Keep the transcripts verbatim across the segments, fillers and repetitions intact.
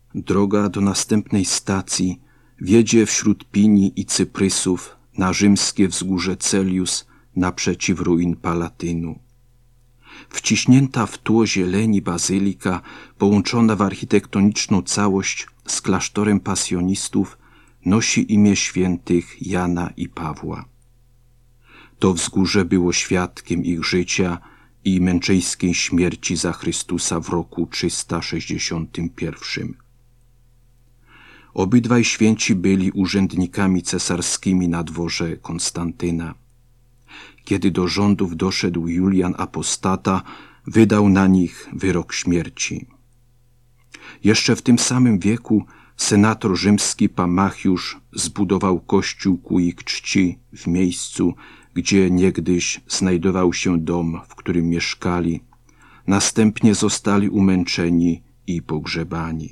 Droga do następnej stacji wiedzie wśród pinii i cyprysów na rzymskie wzgórze Celius naprzeciw ruin Palatynu. Wciśnięta w tło zieleni bazylika, połączona w architektoniczną całość z klasztorem pasjonistów, nosi imię świętych Jana i Pawła. To wzgórze było świadkiem ich życia i męczeńskiej śmierci za Chrystusa w roku trzysta sześćdziesiątym pierwszym. Obydwaj święci byli urzędnikami cesarskimi na dworze Konstantyna. Kiedy do rządów doszedł Julian Apostata, wydał na nich wyrok śmierci. Jeszcze w tym samym wieku senator rzymski Pamachiusz zbudował kościół ku ich czci w miejscu, gdzie niegdyś znajdował się dom, w którym mieszkali. Następnie zostali umęczeni i pogrzebani.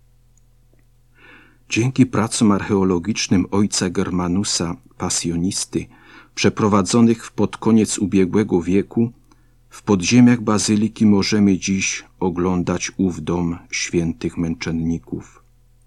Dzięki pracom archeologicznym ojca Germanusa, pasjonisty, przeprowadzonych pod koniec ubiegłego wieku, w podziemiach bazyliki możemy dziś oglądać ów dom świętych męczenników.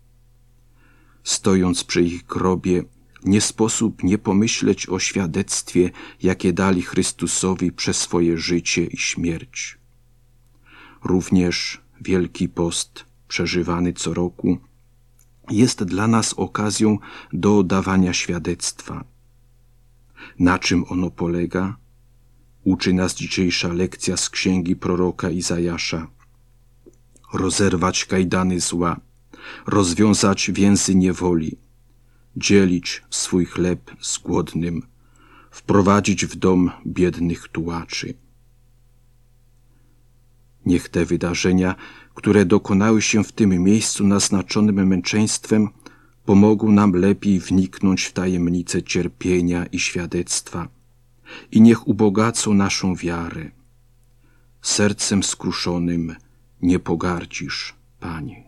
Stojąc przy ich grobie, nie sposób nie pomyśleć o świadectwie, jakie dali Chrystusowi przez swoje życie i śmierć. Również Wielki Post, przeżywany co roku, jest dla nas okazją do dawania świadectwa. Na czym ono polega? Uczy nas dzisiejsza lekcja z księgi proroka Izajasza. Rozerwać kajdany zła, rozwiązać więzy niewoli, dzielić swój chleb z głodnym, wprowadzić w dom biednych tułaczy. Niech te wydarzenia, które dokonały się w tym miejscu naznaczonym męczeństwem, pomogą nam lepiej wniknąć w tajemnicę cierpienia i świadectwa i niech ubogacą naszą wiarę. Sercem skruszonym nie pogardzisz, Panie.